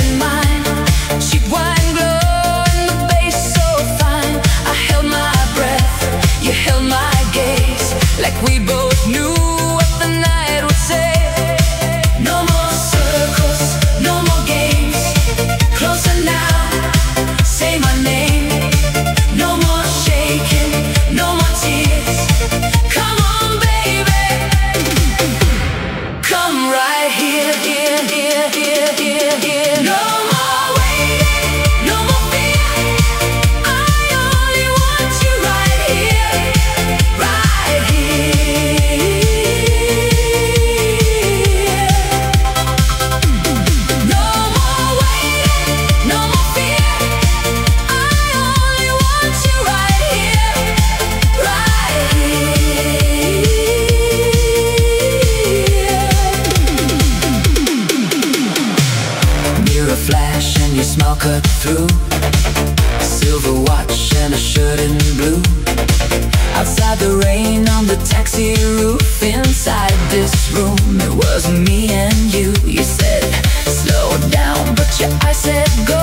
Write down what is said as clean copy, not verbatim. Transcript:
in mine. Cheap wine glow and the bass so fine. I held my breath, you held my gaze, like we both knew what the night would say. No more circles, no more games. Closer now, say my name. No more shaking, no more tears. Come on, baby, come right here, here, here, here, here, here. No more waiting, no more fear. I only want you right here, right here. No more waiting, no more fear. I only want you right here, right here. Mirror flash and your smile cut through. Silver watch and a shirt in blue. Outside the rain on the taxi roof. Inside this room it was me and you. You said slow down but your eyes said go.